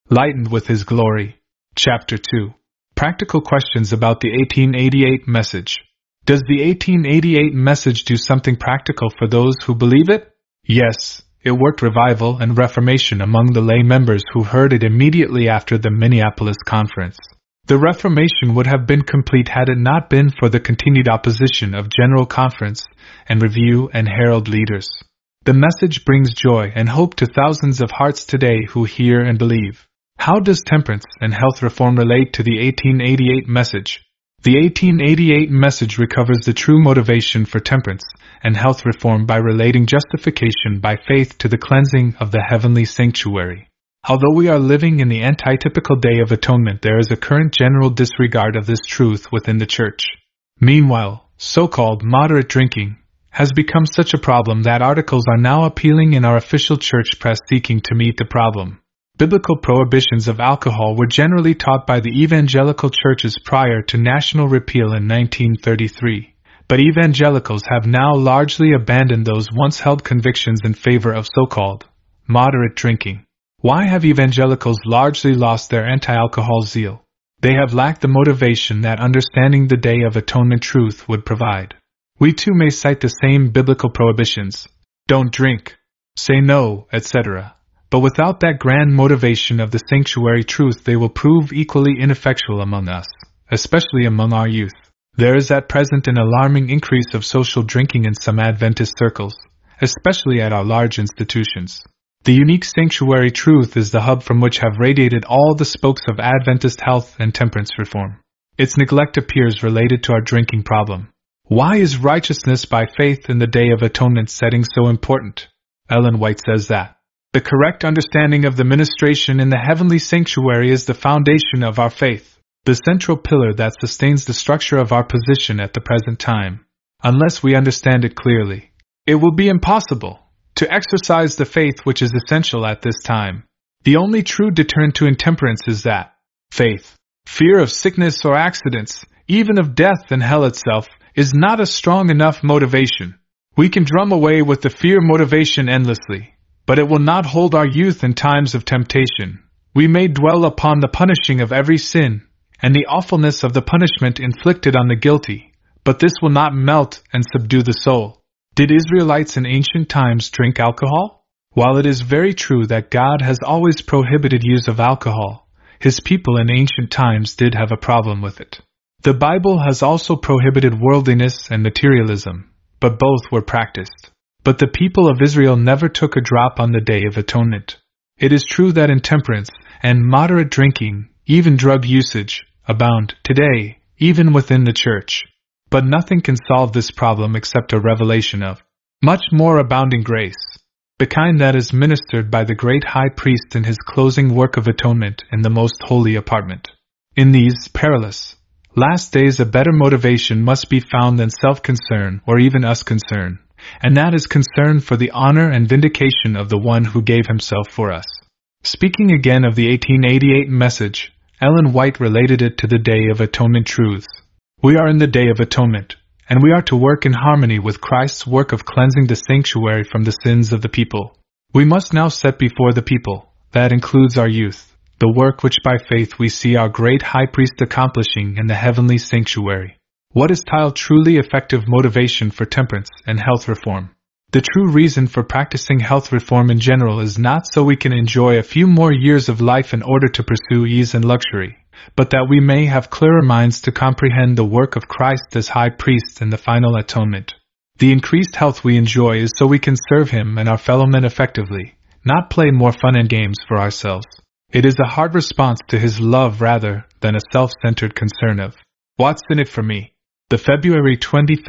Lightened with His Glory. Chapter 2. Practical questions about the 1888 message. Does the 1888 message do something practical for those who believe it? Yes, it worked revival and reformation among the lay members who heard it immediately after the Minneapolis Conference. The Reformation would have been complete had it not been for the continued opposition of General Conference and Review and Herald leaders. The message brings joy and hope to thousands of hearts today who hear and believe. How does temperance and health reform relate to the 1888 message? The 1888 message recovers the true motivation for temperance and health reform by relating justification by faith to the cleansing of the heavenly sanctuary. Although we are living in the antitypical Day of Atonement, there is a current general disregard of this truth within the Church. Meanwhile, so-called moderate drinking has become such a problem that articles are now appearing in our official church press seeking to meet the problem. Biblical prohibitions of alcohol were generally taught by the evangelical churches prior to national repeal in 1933, but evangelicals have now largely abandoned those once held convictions in favor of so-called moderate drinking. Why have evangelicals largely lost their anti-alcohol zeal? They have lacked the motivation that understanding the Day of Atonement truth would provide. We too may cite the same biblical prohibitions, don't drink, say no, etc., but without that grand motivation of the sanctuary truth they will prove equally ineffectual among us, especially among our youth. There is at present an alarming increase of social drinking in some Adventist circles, especially at our large institutions. The unique sanctuary truth is the hub from which have radiated all the spokes of Adventist health and temperance reform. Its neglect appears related to our drinking problem. Why is righteousness by faith in the Day of Atonement setting so important? Ellen White says that the correct understanding of the ministration in the heavenly sanctuary is the foundation of our faith, the central pillar that sustains the structure of our position at the present time. Unless we understand it clearly, it will be impossible to exercise the faith which is essential at this time. The only true deterrent to intemperance is that faith. Fear of sickness or accidents, even of death and hell itself, is not a strong enough motivation. We can drum away with the fear motivation endlessly, but it will not hold our youth in times of temptation. We may dwell upon the punishing of every sin, and the awfulness of the punishment inflicted on the guilty, but this will not melt and subdue the soul. Did Israelites in ancient times drink alcohol? While it is very true that God has always prohibited use of alcohol, His people in ancient times did have a problem with it. The Bible has also prohibited worldliness and materialism, but both were practiced. But the people of Israel never took a drop on the Day of Atonement. It is true that intemperance and moderate drinking, even drug usage, abound today, even within the church. But nothing can solve this problem except a revelation of much more abounding grace, the kind that is ministered by the great high priest in his closing work of atonement in the most holy apartment. In these perilous last days a better motivation must be found than self-concern or even us-concern, and that is concern for the honor and vindication of the one who gave himself for us. Speaking again of the 1888 message, Ellen White related it to the Day of Atonement truths. We are in the Day of Atonement, and we are to work in harmony with Christ's work of cleansing the sanctuary from the sins of the people. We must now set before the people, that includes our youth, the work which by faith we see our great high priest accomplishing in the heavenly sanctuary. What is tiled truly effective motivation for temperance and health reform? The true reason for practicing health reform in general is not so we can enjoy a few more years of life in order to pursue ease and luxury, but that we may have clearer minds to comprehend the work of Christ as high priest in the final atonement. The increased health we enjoy is so we can serve Him and our fellow men effectively, not play more fun and games for ourselves. It is a hard response to His love rather than a self-centered concern of, what's in it for me? The February 25,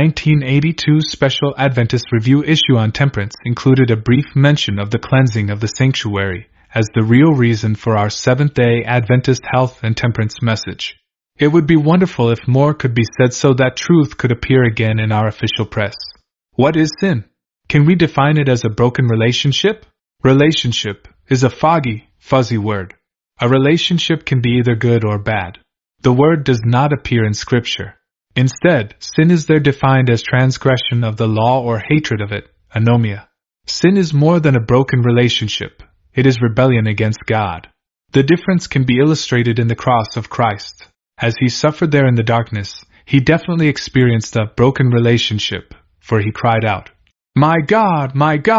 1982 Special Adventist Review issue on temperance included a brief mention of the cleansing of the sanctuary as the real reason for our Seventh-day Adventist health and temperance message. It would be wonderful if more could be said so that truth could appear again in our official press. What is sin? Can we define it as a broken relationship? Relationship is a foggy, fuzzy word. A relationship can be either good or bad. The word does not appear in Scripture. Instead, sin is there defined as transgression of the law or hatred of it, anomia. Sin is more than a broken relationship. It is rebellion against God. The difference can be illustrated in the cross of Christ. As he suffered there in the darkness, he definitely experienced a broken relationship, for he cried out, my God,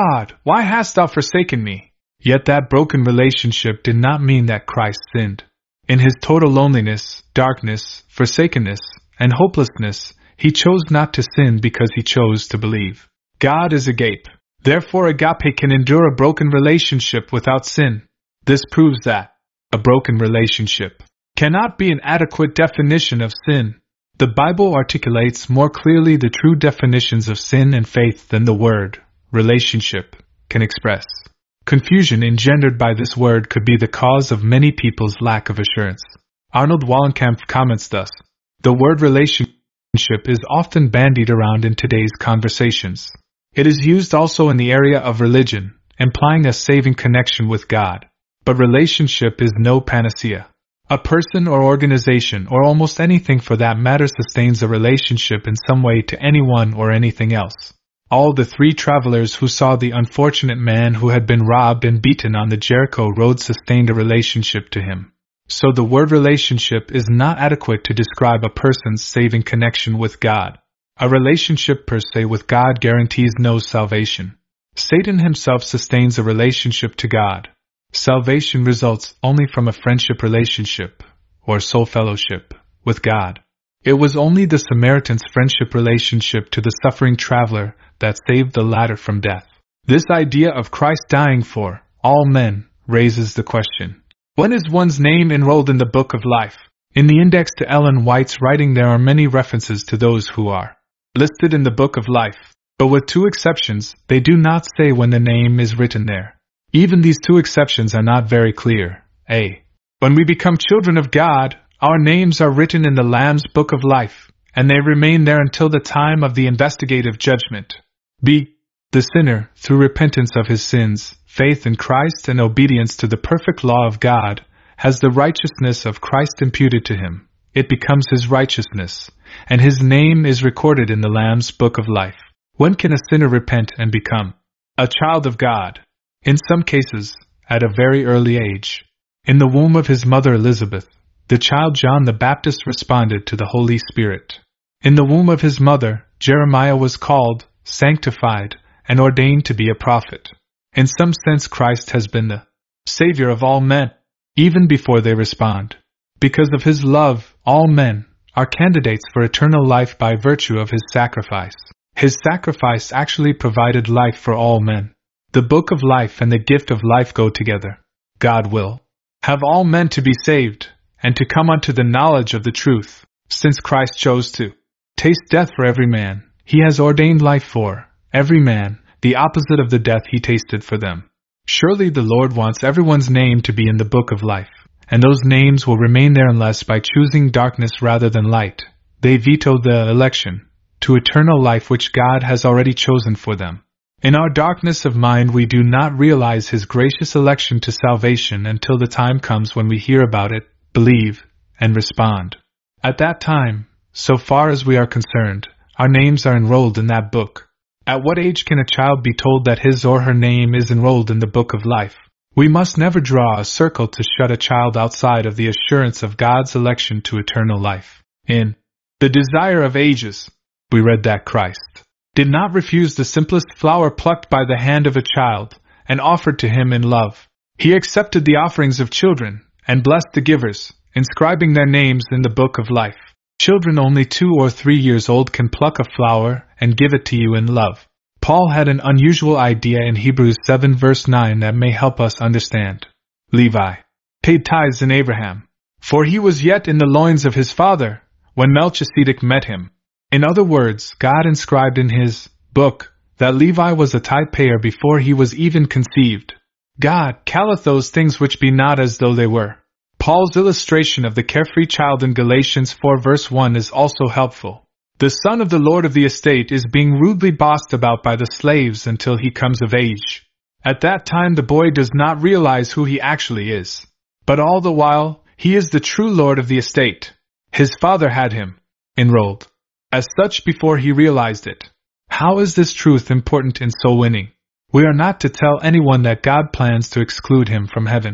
why hast thou forsaken me?" Yet that broken relationship did not mean that Christ sinned. In his total loneliness, darkness, forsakenness, and hopelessness, he chose not to sin because he chose to believe. God is agape. Therefore, agape can endure a broken relationship without sin. This proves that a broken relationship cannot be an adequate definition of sin. The Bible articulates more clearly the true definitions of sin and faith than the word relationship can express. Confusion engendered by this word could be the cause of many people's lack of assurance. Arnold Wallenkamp comments thus: the word relationship is often bandied around in today's conversations. It is used also in the area of religion, implying a saving connection with God. But relationship is no panacea. A person or organization, or almost anything for that matter, sustains a relationship in some way to anyone or anything else. All the three travelers who saw the unfortunate man who had been robbed and beaten on the Jericho road sustained a relationship to him. So the word relationship is not adequate to describe a person's saving connection with God. A relationship per se with God guarantees no salvation. Satan himself sustains a relationship to God. Salvation results only from a friendship relationship, or soul fellowship, with God. It was only the Samaritan's friendship relationship to the suffering traveler that saved the latter from death. This idea of Christ dying for all men raises the question: when is one's name enrolled in the Book of Life? In the index to Ellen White's writing there are many references to those who are listed in the Book of Life, but with two exceptions, they do not say when the name is written there. Even these two exceptions are not very clear. A. When we become children of God, our names are written in the Lamb's Book of Life, and they remain there until the time of the investigative judgment. B. The sinner, through repentance of his sins, faith in Christ and obedience to the perfect law of God, has the righteousness of Christ imputed to him. It becomes his righteousness, and his name is recorded in the Lamb's Book of Life. When can a sinner repent and become a child of God? In some cases, at a very early age. In the womb of his mother Elizabeth, the child John the Baptist responded to the Holy Spirit. In the womb of his mother, Jeremiah was called, sanctified, and ordained to be a prophet. In some sense, Christ has been the Savior of all men, even before they respond. Because of his love, all men are candidates for eternal life by virtue of his sacrifice. His sacrifice actually provided life for all men. The Book of Life and the gift of life go together. God will have all men to be saved, and to come unto the knowledge of the truth. Since Christ chose to taste death for every man, he has ordained life for every man, the opposite of the death he tasted for them. Surely the Lord wants everyone's name to be in the Book of Life, and those names will remain there unless by choosing darkness rather than light, they veto the election to eternal life which God has already chosen for them. In our darkness of mind, we do not realize his gracious election to salvation until the time comes when we hear about it, believe, and respond. At that time, so far as we are concerned, our names are enrolled in that book. At what age can a child be told that his or her name is enrolled in the Book of Life? We must never draw a circle to shut a child outside of the assurance of God's election to eternal life. In The Desire of Ages, we read that Christ did not refuse the simplest flower plucked by the hand of a child, and offered to him in love. He accepted the offerings of children, and blessed the givers, inscribing their names in the Book of Life. Children only 2 or 3 years old can pluck a flower and give it to you in love. Paul had an unusual idea in Hebrews 7 verse 9 that may help us understand. Levi paid tithes in Abraham, for he was yet in the loins of his father when Melchizedek met him. In other words, God inscribed in his book that Levi was a tithe payer before he was even conceived. God calleth those things which be not as though they were. Paul's illustration of the carefree child in Galatians 4 verse 1 is also helpful. The son of the lord of the estate is being rudely bossed about by the slaves until he comes of age. At that time the boy does not realize who he actually is. But all the while, he is the true lord of the estate. His father had him enrolled as such before he realized it. How is this truth important in soul winning? We are not to tell anyone that God plans to exclude him from heaven.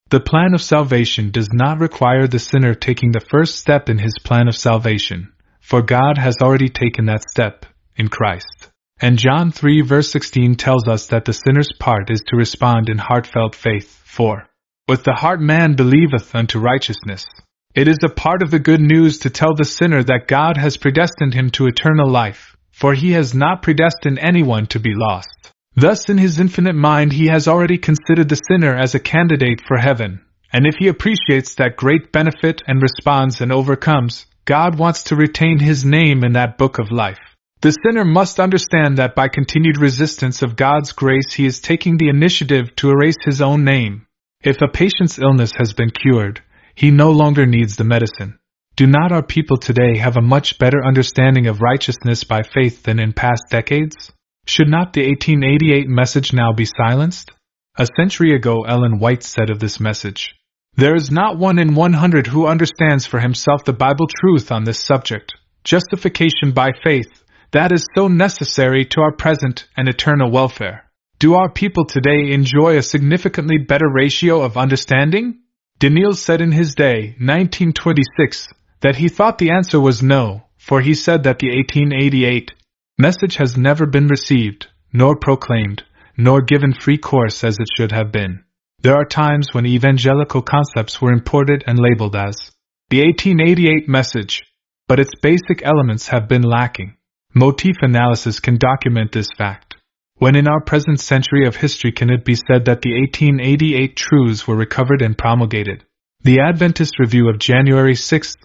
The plan of salvation does not require the sinner taking the first step in his plan of salvation, for God has already taken that step, in Christ. And John 3 verse 16 tells us that the sinner's part is to respond in heartfelt faith, for with the heart man believeth unto righteousness. It is a part of the good news to tell the sinner that God has predestined him to eternal life, for he has not predestined anyone to be lost. Thus in his infinite mind he has already considered the sinner as a candidate for heaven, and if he appreciates that great benefit and responds and overcomes, God wants to retain his name in that book of life. The sinner must understand that by continued resistance of God's grace he is taking the initiative to erase his own name. If a patient's illness has been cured, he no longer needs the medicine. Do not our people today have a much better understanding of righteousness by faith than in past decades? Should not the 1888 message now be silenced? A century ago Ellen White said of this message, "There is not one in 100 who understands for himself the Bible truth on this subject, justification by faith, that is so necessary to our present and eternal welfare. Do our people today enjoy a significantly better ratio of understanding?" Daniel said in his day, 1926, that he thought the answer was no, for he said that the 1888 message has never been received, nor proclaimed, nor given free course as it should have been. There are times when evangelical concepts were imported and labeled as the 1888 message, but its basic elements have been lacking. Motif analysis can document this fact. When in our present century of history can it be said that the 1888 truths were recovered and promulgated? The Adventist Review of January 6,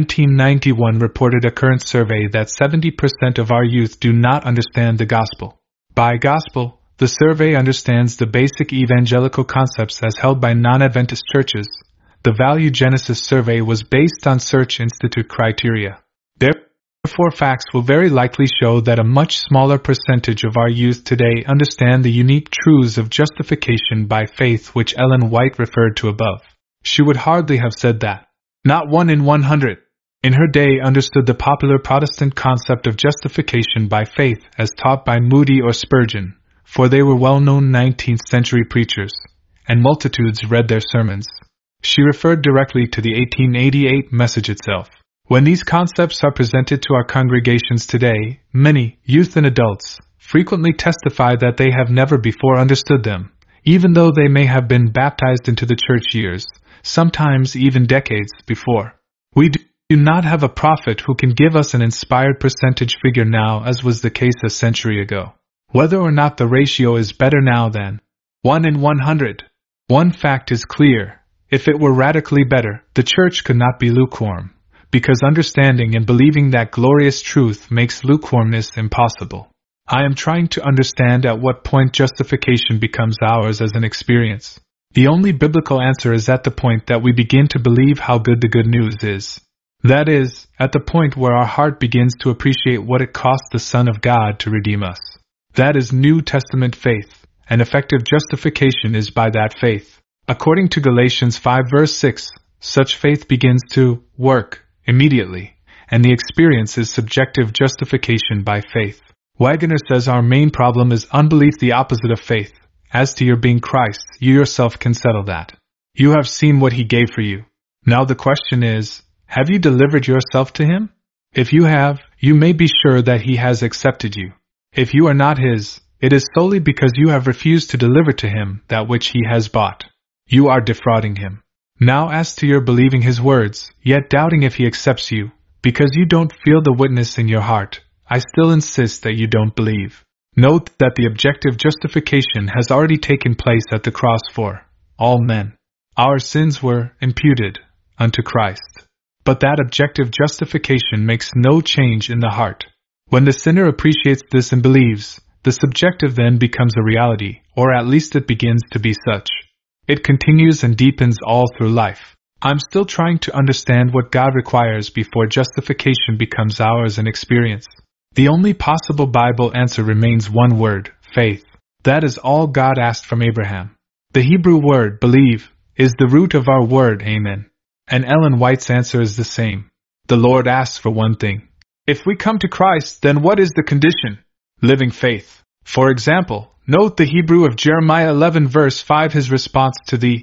1991 reported a current survey that 70% of our youth do not understand the gospel. By gospel, the survey understands the basic evangelical concepts as held by non-Adventist churches. The Value Genesis survey was based on Search Institute criteria. Therefore, facts will very likely show that a much smaller percentage of our youth today understand the unique truths of justification by faith which Ellen White referred to above. She would hardly have said that. Not 1 in 100. In her day understood the popular Protestant concept of justification by faith as taught by Moody or Spurgeon, for they were well-known 19th century preachers, and multitudes read their sermons. She referred directly to the 1888 message itself. When these concepts are presented to our congregations today, many, youth and adults, frequently testify that they have never before understood them, even though they may have been baptized into the church years, sometimes even decades before. We do not have a prophet who can give us an inspired percentage figure now as was the case a century ago. Whether or not the ratio is better now than 1 in 100. One fact is clear. If it were radically better, the church could not be lukewarm, because understanding and believing that glorious truth makes lukewarmness impossible. I am trying to understand at what point justification becomes ours as an experience. The only biblical answer is at the point that we begin to believe how good the good news is. That is, at the point where our heart begins to appreciate what it cost the Son of God to redeem us. That is New Testament faith, and effective justification is by that faith. According to Galatians 5 verse 6, such faith begins to work immediately, and the experience is subjective justification by faith. Waggoner says our main problem is unbelief, the opposite of faith. As to your being Christ, you yourself can settle that. You have seen what He gave for you. Now the question is, have you delivered yourself to Him? If you have, you may be sure that He has accepted you. If you are not His, it is solely because you have refused to deliver to Him that which He has bought. You are defrauding Him. Now as to your believing His words, yet doubting if He accepts you, because you don't feel the witness in your heart, I still insist that you don't believe. Note that the objective justification has already taken place at the cross for all men. Our sins were imputed unto Christ. But that objective justification makes no change in the heart. When the sinner appreciates this and believes, the subjective then becomes a reality, or at least it begins to be such. It continues and deepens all through life. I'm still trying to understand what God requires before justification becomes ours in experience. The only possible Bible answer remains one word, faith. That is all God asked from Abraham. The Hebrew word, believe, is the root of our word, amen. And Ellen White's answer is the same. The Lord asks for one thing. If we come to Christ, then what is the condition? Living faith. For example, note the Hebrew of Jeremiah 11 verse 5, his response to the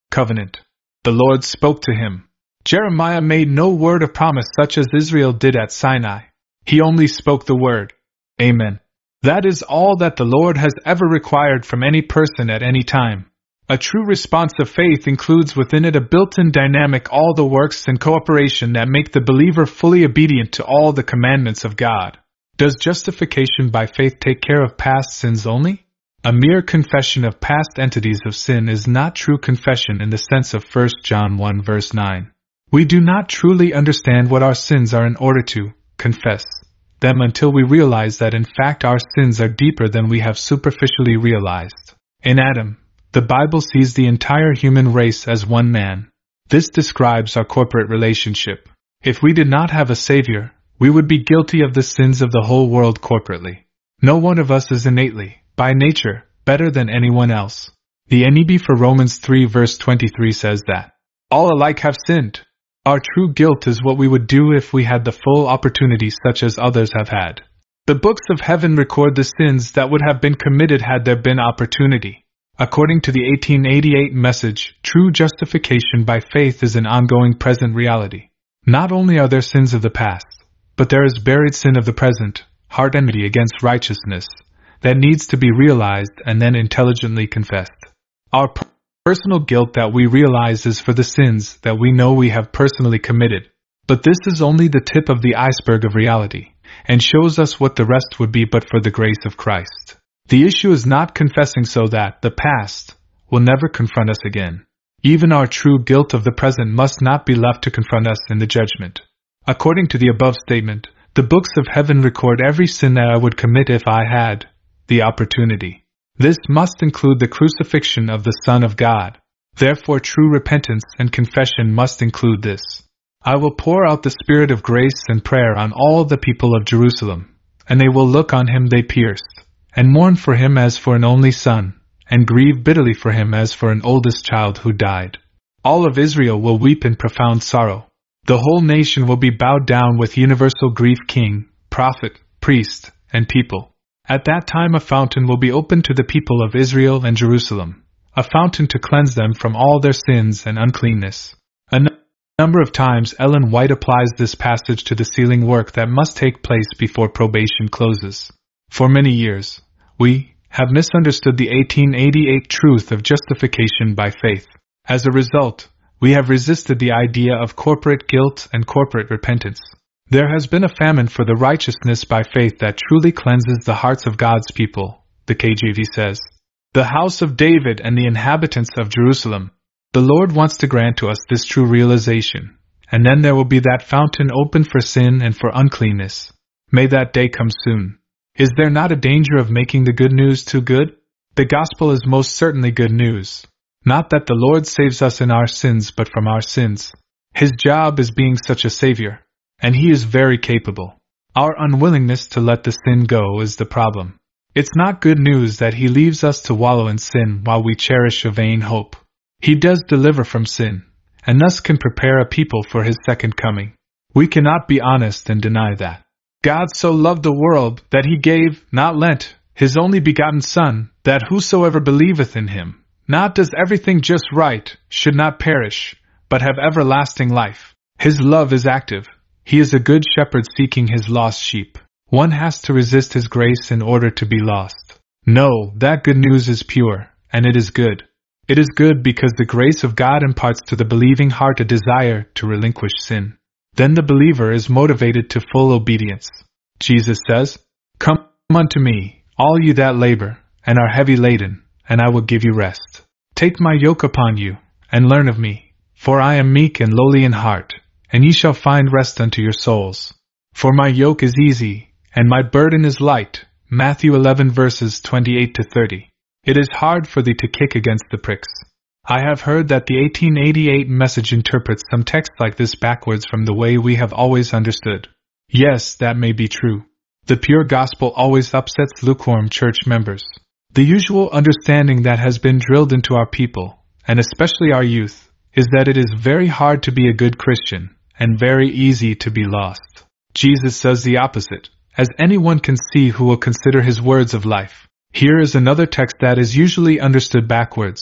Covenant. The Lord spoke to him. Jeremiah made no word of promise such as Israel did at Sinai. He only spoke the word. Amen. That is all that the Lord has ever required from any person at any time. A true response of faith includes within it a built-in dynamic all the works and cooperation that make the believer fully obedient to all the commandments of God. Does justification by faith take care of past sins only? A mere confession of past entities of sin is not true confession in the sense of 1 John 1 verse 9. We do not truly understand what our sins are in order to confess them until we realize that in fact our sins are deeper than we have superficially realized. In Adam, the Bible sees the entire human race as one man. This describes our corporate relationship. If we did not have a Savior, we would be guilty of the sins of the whole world corporately. No one of us is innately, by nature, better than anyone else. The NEB for Romans 3 verse 23 says that all alike have sinned. Our true guilt is what we would do if we had the full opportunity such as others have had. The books of heaven record the sins that would have been committed had there been opportunity. According to the 1888 message, true justification by faith is an ongoing present reality. Not only are there sins of the past, but there is buried sin of the present, heart enmity against righteousness, that needs to be realized and then intelligently confessed. Our personal guilt that we realize is for the sins that we know we have personally committed, but this is only the tip of the iceberg of reality, and shows us what the rest would be but for the grace of Christ. The issue is not confessing so that the past will never confront us again. Even our true guilt of the present must not be left to confront us in the judgment. According to the above statement, the books of heaven record every sin that I would commit if I had the opportunity. This must include the crucifixion of the Son of God. Therefore, true repentance and confession must include this. I will pour out the Spirit of grace and prayer on all the people of Jerusalem, and they will look on him they pierced, and mourn for him as for an only son, and grieve bitterly for him as for an oldest child who died. All of Israel will weep in profound sorrow. The whole nation will be bowed down with universal grief, king, prophet, priest, and people. At that time a fountain will be opened to the people of Israel and Jerusalem, a fountain to cleanse them from all their sins and uncleanness. A number of times Ellen White applies this passage to the sealing work that must take place before probation closes. For many years, we have misunderstood the 1888 truth of justification by faith. As a result, we have resisted the idea of corporate guilt and corporate repentance. There has been a famine for the righteousness by faith that truly cleanses the hearts of God's people, the KJV says. The house of David and the inhabitants of Jerusalem. The Lord wants to grant to us this true realization, and then there will be that fountain open for sin and for uncleanness. May that day come soon. Is there not a danger of making the good news too good? The gospel is most certainly good news. Not that the Lord saves us in our sins but from our sins. His job is being such a Savior. And he is very capable. Our unwillingness to let the sin go is the problem. It's not good news that he leaves us to wallow in sin while we cherish a vain hope. He does deliver from sin, and thus can prepare a people for his second coming. We cannot be honest and deny that. God so loved the world that he gave, not lent, his only begotten Son, that whosoever believeth in him, not does everything just right, should not perish, but have everlasting life. His love is active. He is a good shepherd seeking his lost sheep. One has to resist his grace in order to be lost. No, that good news is pure, and it is good. It is good because the grace of God imparts to the believing heart a desire to relinquish sin. Then the believer is motivated to full obedience. Jesus says, "Come unto me, all you that labor, and are heavy laden, and I will give you rest. Take my yoke upon you, and learn of me, for I am meek and lowly in heart, and ye shall find rest unto your souls. For my yoke is easy, and my burden is light." Matthew 11 verses 28 to 30. It is hard for thee to kick against the pricks. I have heard that the 1888 message interprets some texts like this backwards from the way we have always understood. Yes, that may be true. The pure gospel always upsets lukewarm church members. The usual understanding that has been drilled into our people, and especially our youth, is that it is very hard to be a good Christian, and very easy to be lost. Jesus says the opposite, as anyone can see who will consider his words of life. Here is another text that is usually understood backwards.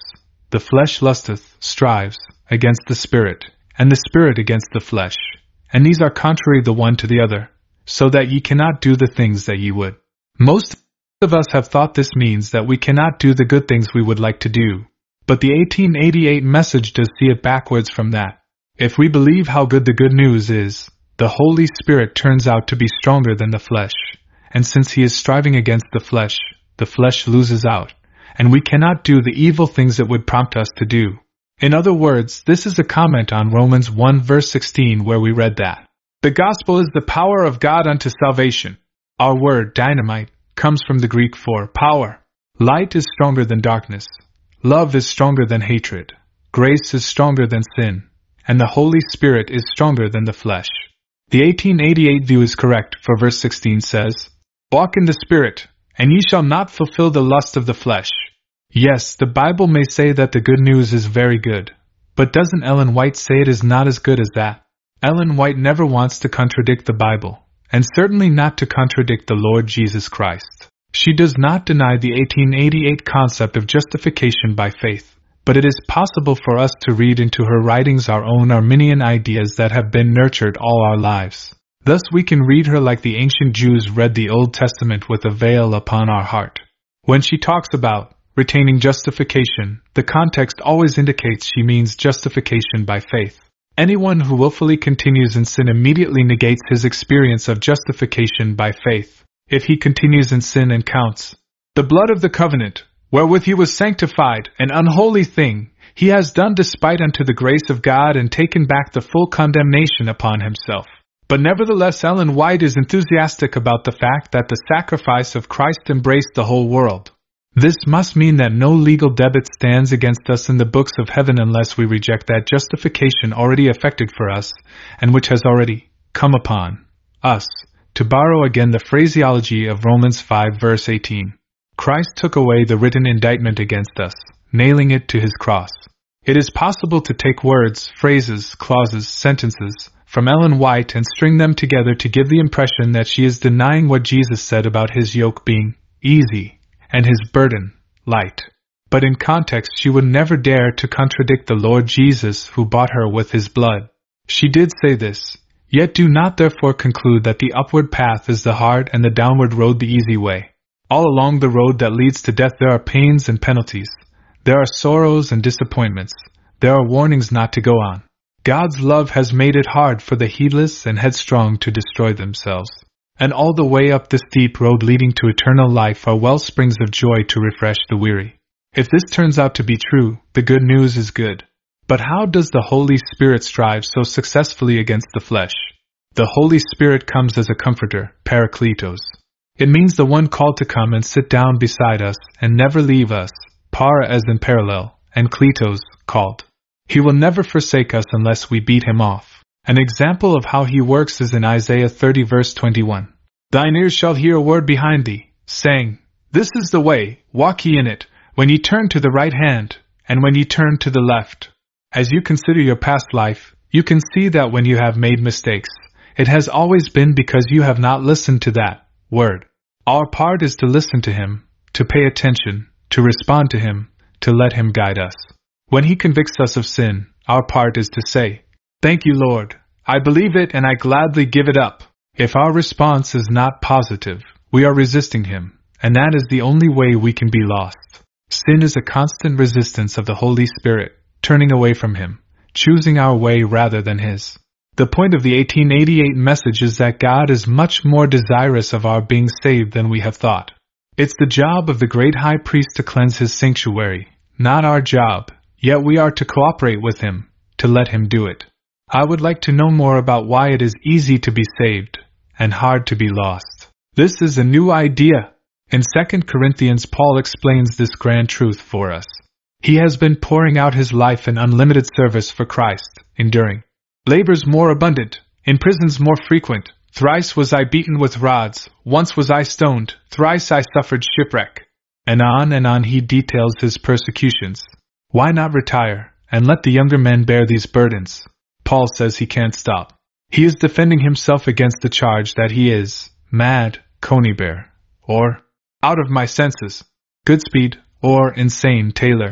The flesh lusteth, strives, against the Spirit, and the Spirit against the flesh. And these are contrary the one to the other, so that ye cannot do the things that ye would. Most of us have thought this means that we cannot do the good things we would like to do. But the 1888 message does see it backwards from that. If we believe how good the good news is, the Holy Spirit turns out to be stronger than the flesh, and since he is striving against the flesh loses out, and we cannot do the evil things it would prompt us to do. In other words, this is a comment on Romans 1 verse 16 where we read that the gospel is the power of God unto salvation. Our word dynamite comes from the Greek for power. Light is stronger than darkness. Love is stronger than hatred. Grace is stronger than sin. And the Holy Spirit is stronger than the flesh. The 1888 view is correct, for verse 16 says, "Walk in the Spirit, and ye shall not fulfill the lust of the flesh." Yes, the Bible may say that the good news is very good, but doesn't Ellen White say it is not as good as that? Ellen White never wants to contradict the Bible, and certainly not to contradict the Lord Jesus Christ. She does not deny the 1888 concept of justification by faith, but it is possible for us to read into her writings our own Arminian ideas that have been nurtured all our lives. Thus we can read her like the ancient Jews read the Old Testament with a veil upon our heart. When she talks about retaining justification, the context always indicates she means justification by faith. Anyone who willfully continues in sin immediately negates his experience of justification by faith. If he continues in sin and counts the blood of the covenant, wherewith he was sanctified, an unholy thing, he has done despite unto the grace of God and taken back the full condemnation upon himself. But nevertheless Ellen White is enthusiastic about the fact that the sacrifice of Christ embraced the whole world. This must mean that no legal debit stands against us in the books of heaven unless we reject that justification already effected for us, and which has already come upon us. To borrow again the phraseology of Romans 5 verse 18. Christ took away the written indictment against us, nailing it to his cross. It is possible to take words, phrases, clauses, sentences from Ellen White and string them together to give the impression that she is denying what Jesus said about his yoke being easy and his burden light. But in context she would never dare to contradict the Lord Jesus who bought her with his blood. She did say this, "Yet do not therefore conclude that the upward path is the hard and the downward road the easy way. All along the road that leads to death there are pains and penalties. There are sorrows and disappointments. There are warnings not to go on. God's love has made it hard for the heedless and headstrong to destroy themselves. And all the way up this steep road leading to eternal life are well springs of joy to refresh the weary." If this turns out to be true, the good news is good. But how does the Holy Spirit strive so successfully against the flesh? The Holy Spirit comes as a comforter, parakletos. It means the one called to come and sit down beside us and never leave us, para as in parallel, and kletos, called. He will never forsake us unless we beat him off. An example of how he works is in Isaiah 30 verse 21. "Thine ears shall hear a word behind thee, saying, This is the way, walk ye in it, when ye turn to the right hand, and when ye turn to the left." As you consider your past life, you can see that when you have made mistakes, it has always been because you have not listened to that word. Our part is to listen to him, to pay attention, to respond to him, to let him guide us. When he convicts us of sin, our part is to say, "Thank you, Lord. I believe it and I gladly give it up." If our response is not positive, we are resisting him, and that is the only way we can be lost. Sin is a constant resistance of the Holy Spirit, turning away from him, choosing our way rather than his. The point of the 1888 message is that God is much more desirous of our being saved than we have thought. It's the job of the great high priest to cleanse his sanctuary, not our job, yet we are to cooperate with him, to let him do it. I would like to know more about why it is easy to be saved, and hard to be lost. This is a new idea. In 2 Corinthians, Paul explains this grand truth for us. He has been pouring out his life in unlimited service for Christ, enduring labors more abundant, in prisons more frequent. "Thrice was I beaten with rods, once was I stoned, thrice I suffered shipwreck." And on he details his persecutions. Why not retire, and let the younger men bear these burdens? Paul says he can't stop. He is defending himself against the charge that he is mad, Conybeare, or out of my senses, Goodspeed, or insane Taylor.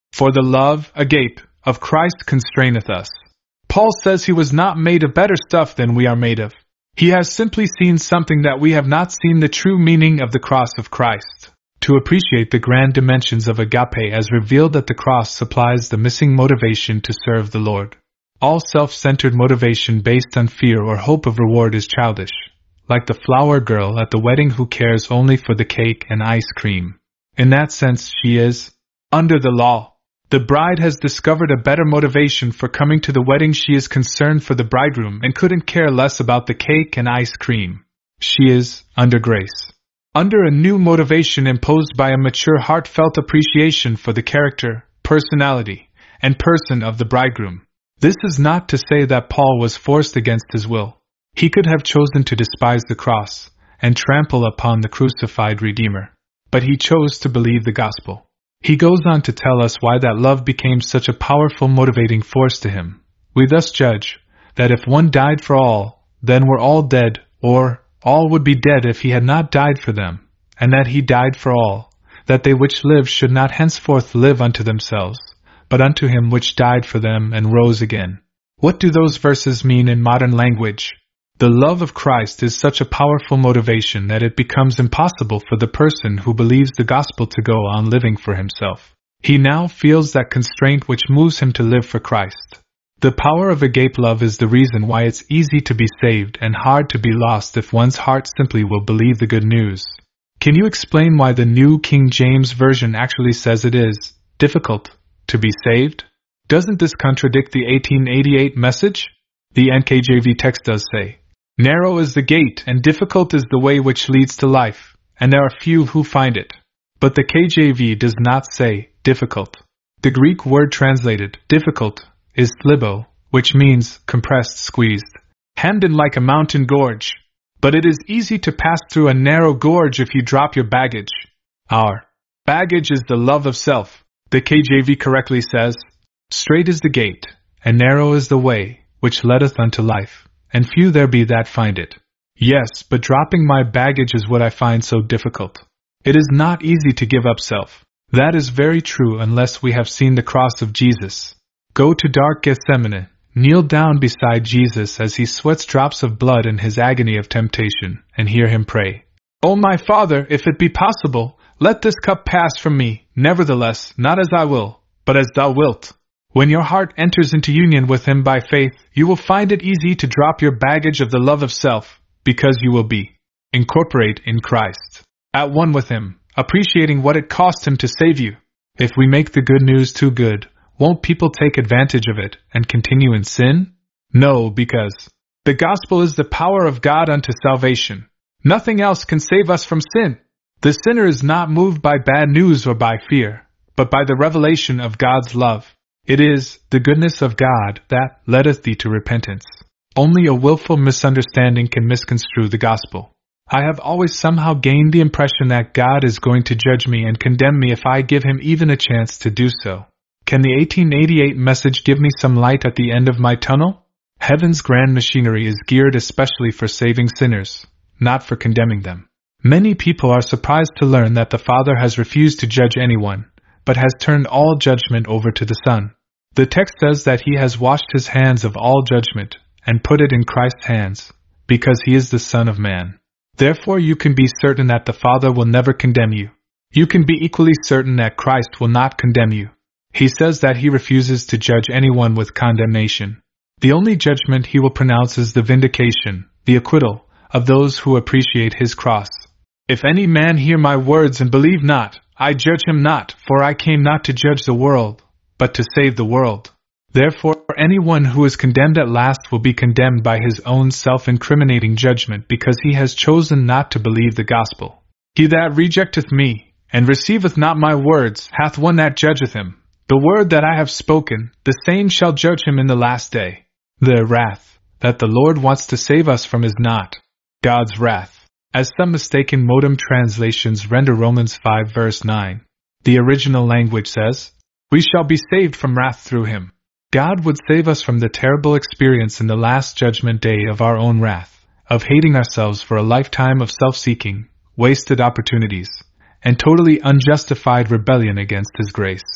For the love, agape, of Christ constraineth us. Paul says he was not made of better stuff than we are made of. He has simply seen something that we have not seen, the true meaning of the cross of Christ. To appreciate the grand dimensions of agape as revealed at the cross supplies the missing motivation to serve the Lord. All self-centered motivation based on fear or hope of reward is childish, like the flower girl at the wedding who cares only for the cake and ice cream. In that sense, she is under the law. The bride has discovered a better motivation for coming to the wedding. She is concerned for the bridegroom and couldn't care less about the cake and ice cream. She is under grace, under a new motivation imposed by a mature, heartfelt appreciation for the character, personality, and person of the bridegroom. This is not to say that Paul was forced against his will. He could have chosen to despise the cross and trample upon the crucified Redeemer, but he chose to believe the gospel. He goes on to tell us why that love became such a powerful motivating force to him. We thus judge that if one died for all, then were all dead, or all would be dead if he had not died for them, and that he died for all, that they which live should not henceforth live unto themselves, but unto him which died for them and rose again. What do those verses mean in modern language? The love of Christ is such a powerful motivation that it becomes impossible for the person who believes the gospel to go on living for himself. He now feels that constraint which moves him to live for Christ. The power of agape love is the reason why it's easy to be saved and hard to be lost if one's heart simply will believe the good news. Can you explain why the New King James Version actually says it is difficult to be saved? Doesn't this contradict the 1888 message? The NKJV text does say, "Narrow is the gate and difficult is the way which leads to life, and there are few who find it." But the KJV does not say difficult. The Greek word translated difficult is thlibo, which means compressed, squeezed, hemmed in like a mountain gorge. But it is easy to pass through a narrow gorge if you drop your baggage. Our baggage is the love of self. The KJV correctly says, "Strait is the gate, and narrow is the way, which leadeth unto life, and few there be that find it." Yes, but dropping my baggage is what I find so difficult. It is not easy to give up self. That is very true unless we have seen the cross of Jesus. Go to dark Gethsemane, kneel down beside Jesus as he sweats drops of blood in his agony of temptation, and hear him pray, "O my Father, if it be possible, let this cup pass from me, nevertheless, not as I will, but as thou wilt." When your heart enters into union with him by faith, you will find it easy to drop your baggage of the love of self, because you will be incorporate in Christ, at one with him, appreciating what it cost him to save you. If we make the good news too good, won't people take advantage of it and continue in sin? No, because the gospel is the power of God unto salvation. Nothing else can save us from sin. The sinner is not moved by bad news or by fear, but by the revelation of God's love. It is the goodness of God that leadeth thee to repentance. Only a willful misunderstanding can misconstrue the gospel. I have always somehow gained the impression that God is going to judge me and condemn me if I give him even a chance to do so. Can the 1888 message give me some light at the end of my tunnel? Heaven's grand machinery is geared especially for saving sinners, not for condemning them. Many people are surprised to learn that the Father has refused to judge anyone, but has turned all judgment over to the Son. The text says that he has washed his hands of all judgment, and put it in Christ's hands, because he is the Son of Man. Therefore you can be certain that the Father will never condemn you. You can be equally certain that Christ will not condemn you. He says that he refuses to judge anyone with condemnation. The only judgment he will pronounce is the vindication, the acquittal, of those who appreciate his cross. "If any man hear my words and believe not, I judge him not, for I came not to judge the world, but to save the world." Therefore, anyone who is condemned at last will be condemned by his own self-incriminating judgment because he has chosen not to believe the gospel. "He that rejecteth me, and receiveth not my words, hath one that judgeth him. The word that I have spoken, the same shall judge him in the last day." The wrath that the Lord wants to save us from is not God's wrath, as some mistaken modem translations render Romans 5 verse 9. The original language says, "We shall be saved from wrath through him." God would save us from the terrible experience in the last judgment day of our own wrath, of hating ourselves for a lifetime of self-seeking, wasted opportunities, and totally unjustified rebellion against his grace.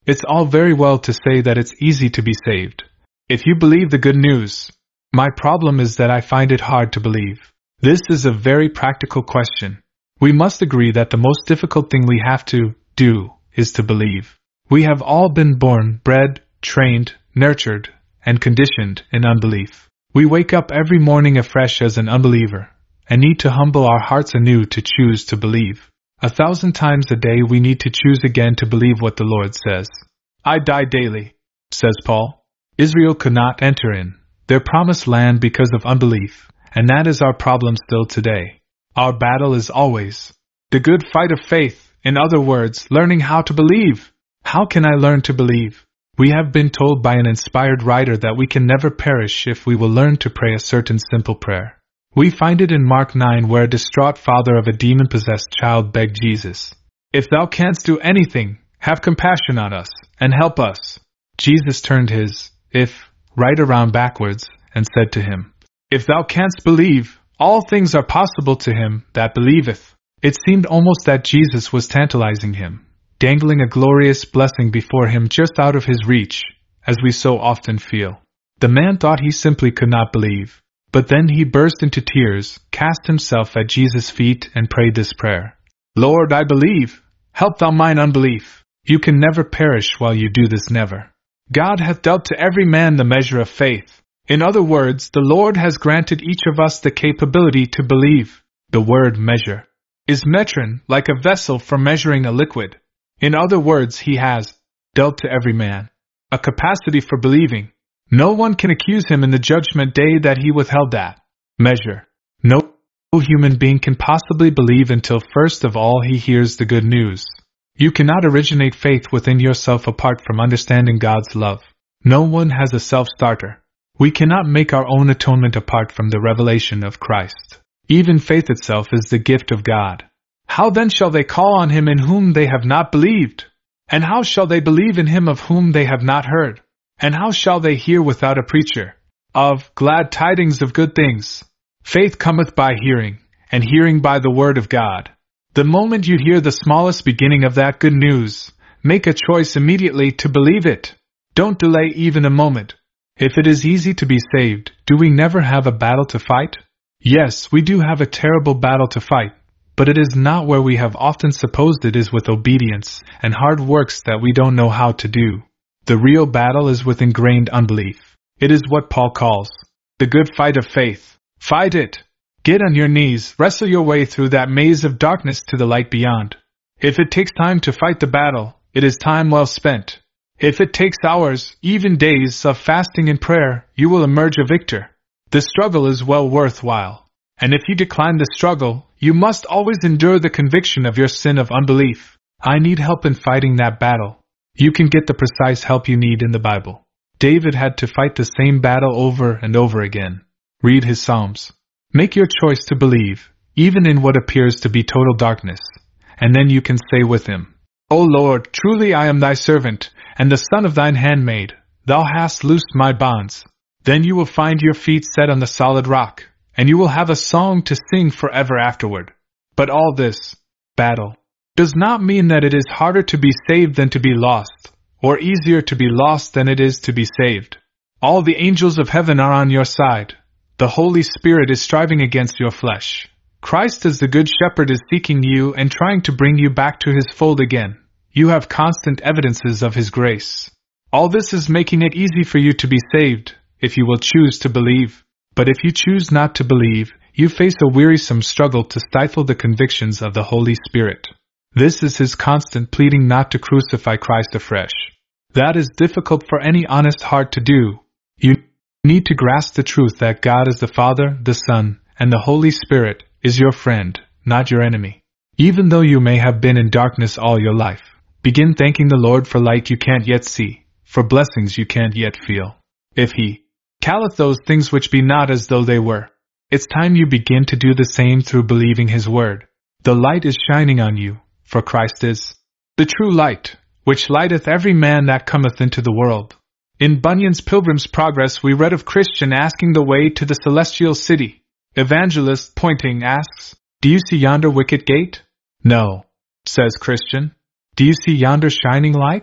It's all very well to say that it's easy to be saved if you believe the good news. My problem is that I find it hard to believe. This is a very practical question. We must agree that the most difficult thing we have to do is to believe. We have all been born, bred, trained, nurtured, and conditioned in unbelief. We wake up every morning afresh as an unbeliever, and need to humble our hearts anew to choose to believe. 1,000 times a day we need to choose again to believe what the Lord says. I die daily, says Paul. Israel could not enter in their promised land because of unbelief, and that is our problem still today. Our battle is always the good fight of faith, in other words, learning how to believe. How can I learn to believe? We have been told by an inspired writer that we can never perish if we will learn to pray a certain simple prayer. We find it in Mark 9 where a distraught father of a demon-possessed child begged Jesus, "If thou canst do anything, have compassion on us, and help us." Jesus turned his "if" right around backwards and said to him, "If thou canst believe, all things are possible to him that believeth." It seemed almost that Jesus was tantalizing him, dangling a glorious blessing before him just out of his reach, as we so often feel. The man thought he simply could not believe, but then he burst into tears, cast himself at Jesus' feet and prayed this prayer. "Lord, I believe. Help thou mine unbelief." You can never perish while you do this, never. God hath dealt to every man the measure of faith. In other words, the Lord has granted each of us the capability to believe. The word measure is metron, like a vessel for measuring a liquid. In other words, he has dealt to every man a capacity for believing. No one can accuse him in the judgment day that he withheld that measure. No human being can possibly believe until first of all he hears the good news. You cannot originate faith within yourself apart from understanding God's love. No one has a self-starter. We cannot make our own atonement apart from the revelation of Christ. Even faith itself is the gift of God. How then shall they call on him in whom they have not believed? And how shall they believe in him of whom they have not heard? And how shall they hear without a preacher of glad tidings of good things? Faith cometh by hearing, and hearing by the word of God. The moment you hear the smallest beginning of that good news, make a choice immediately to believe it. Don't delay even a moment. If it is easy to be saved, do we never have a battle to fight? Yes, we do have a terrible battle to fight, but it is not where we have often supposed it is with obedience and hard works that we don't know how to do. The real battle is with ingrained unbelief. It is what Paul calls the good fight of faith. Fight it. Get on your knees, wrestle your way through that maze of darkness to the light beyond. If it takes time to fight the battle, it is time well spent. If it takes hours, even days of fasting and prayer, you will emerge a victor. The struggle is well worthwhile. And if you decline the struggle, you must always endure the conviction of your sin of unbelief. I need help in fighting that battle. You can get the precise help you need in the Bible. David had to fight the same battle over and over again. Read his Psalms. Make your choice to believe, even in what appears to be total darkness, and then you can say with him, "O Lord, truly I am thy servant, and the son of thine handmaid. Thou hast loosed my bonds." Then you will find your feet set on the solid rock, and you will have a song to sing forever afterward. But all this battle does not mean that it is harder to be saved than to be lost, or easier to be lost than it is to be saved. All the angels of heaven are on your side. The Holy Spirit is striving against your flesh. Christ as the Good Shepherd is seeking you and trying to bring you back to his fold again. You have constant evidences of his grace. All this is making it easy for you to be saved, if you will choose to believe. But if you choose not to believe, you face a wearisome struggle to stifle the convictions of the Holy Spirit. This is his constant pleading not to crucify Christ afresh. That is difficult for any honest heart to do. You need to grasp the truth that God is the Father, the Son, and the Holy Spirit is your friend, not your enemy. Even though you may have been in darkness all your life, begin thanking the Lord for light you can't yet see, for blessings you can't yet feel. If he calleth those things which be not as though they were, it's time you begin to do the same through believing his word. The light is shining on you, for Christ is the true light, which lighteth every man that cometh into the world. In Bunyan's Pilgrim's Progress we read of Christian asking the way to the celestial city. Evangelist, pointing, asks, "Do you see yonder wicket gate?" "No," says Christian. "Do you see yonder shining light?"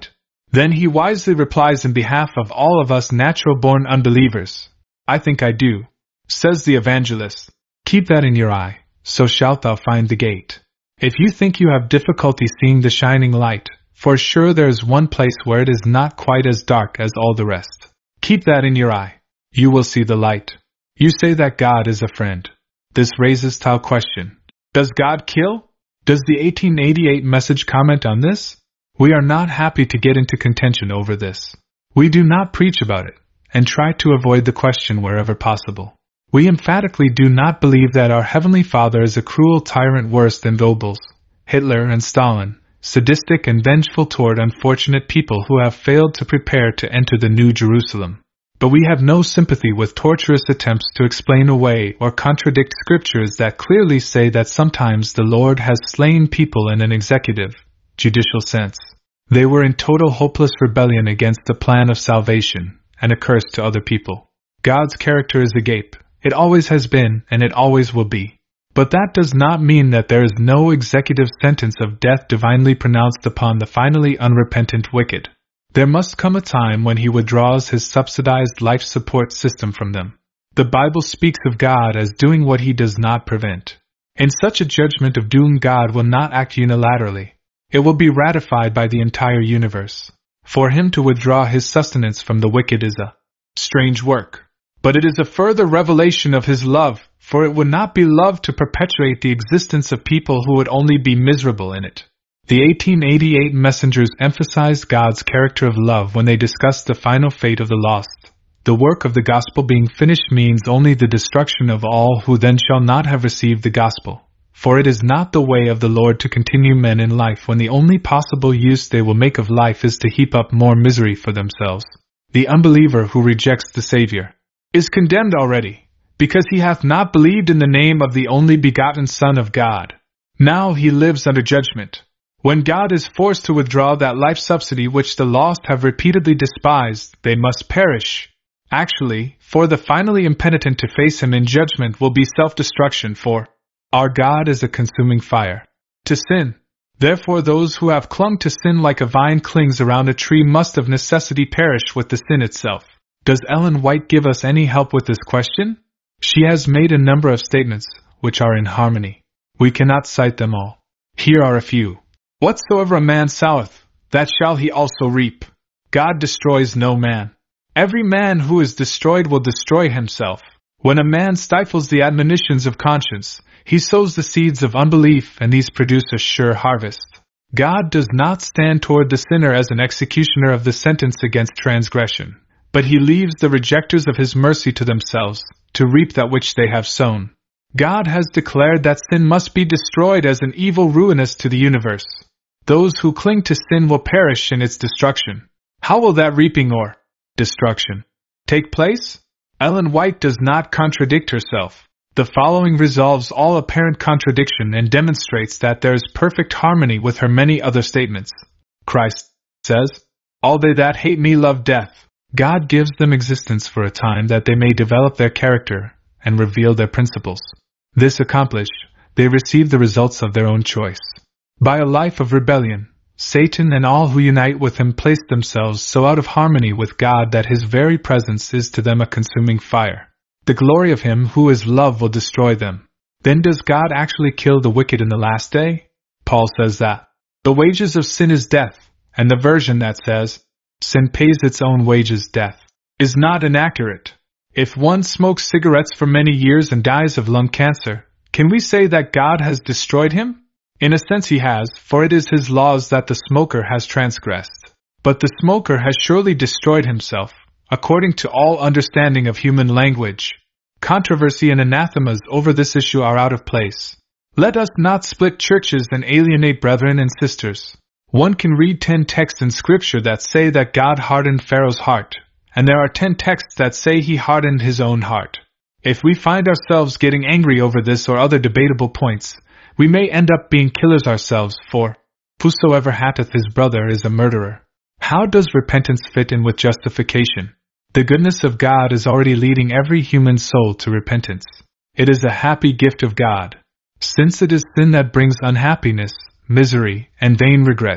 Then he wisely replies in behalf of all of us natural-born unbelievers, "I think I do," says the evangelist. "Keep that in your eye, so shalt thou find the gate." If you think you have difficulty seeing the shining light, for sure there is one place where it is not quite as dark as all the rest. Keep that in your eye. You will see the light. You say that God is a friend. This raises the question. Does God kill? Does the 1888 message comment on this? We are not happy to get into contention over this. We do not preach about it, and try to avoid the question wherever possible. We emphatically do not believe that our Heavenly Father is a cruel tyrant worse than Goebbels, Hitler, and Stalin, sadistic and vengeful toward unfortunate people who have failed to prepare to enter the New Jerusalem. But we have no sympathy with torturous attempts to explain away or contradict scriptures that clearly say that sometimes the Lord has slain people in an executive, judicial sense. They were in total hopeless rebellion against the plan of salvation, and a curse to other people. God's character is agape. It always has been, and it always will be. But that does not mean that there is no executive sentence of death divinely pronounced upon the finally unrepentant wicked. There must come a time when he withdraws his subsidized life support system from them. The Bible speaks of God as doing what he does not prevent. In such a judgment of doom, God will not act unilaterally. It will be ratified by the entire universe. For him to withdraw his sustenance from the wicked is a strange work. But it is a further revelation of his love, for it would not be love to perpetuate the existence of people who would only be miserable in it. The 1888 messengers emphasized God's character of love when they discussed the final fate of the lost. The work of the gospel being finished means only the destruction of all who then shall not have received the gospel. For it is not the way of the Lord to continue men in life when the only possible use they will make of life is to heap up more misery for themselves. The unbeliever who rejects the Savior is condemned already, because he hath not believed in the name of the only begotten Son of God. Now he lives under judgment. When God is forced to withdraw that life subsidy which the lost have repeatedly despised, they must perish. Actually, for the finally impenitent to face him in judgment will be self-destruction, for our God is a consuming fire. To sin. Therefore those who have clung to sin like a vine clings around a tree must of necessity perish with the sin itself. Does Ellen White give us any help with this question? She has made a number of statements, which are in harmony. We cannot cite them all. Here are a few. Whatsoever a man soweth, that shall he also reap. God destroys no man. Every man who is destroyed will destroy himself. When a man stifles the admonitions of conscience, he sows the seeds of unbelief, and these produce a sure harvest. God does not stand toward the sinner as an executioner of the sentence against transgression, but he leaves the rejectors of his mercy to themselves, to reap that which they have sown. God has declared that sin must be destroyed as an evil ruinous to the universe. Those who cling to sin will perish in its destruction. How will that reaping or destruction take place? Ellen White does not contradict herself. The following resolves all apparent contradiction and demonstrates that there is perfect harmony with her many other statements. Christ says, "All they that hate me love death." God gives them existence for a time that they may develop their character and reveal their principles. This accomplished, they receive the results of their own choice. By a life of rebellion, Satan and all who unite with him place themselves so out of harmony with God that his very presence is to them a consuming fire. The glory of him who is love will destroy them. Then does God actually kill the wicked in the last day? Paul says that the wages of sin is death, and the version that says, sin pays its own wages, death, is not inaccurate. If one smokes cigarettes for many years and dies of lung cancer, can we say that God has destroyed him? In a sense he has, for it is his laws that the smoker has transgressed. But the smoker has surely destroyed himself, according to all understanding of human language. Controversy and anathemas over this issue are out of place. Let us not split churches and alienate brethren and sisters. One can read 10 texts in Scripture that say that God hardened Pharaoh's heart, and there are 10 texts that say he hardened his own heart. If we find ourselves getting angry over this or other debatable points, we may end up being killers ourselves, for whosoever hateth his brother is a murderer. How does repentance fit in with justification? The goodness of God is already leading every human soul to repentance. It is a happy gift of God. Since it is sin that brings unhappiness, misery, and vain regrets,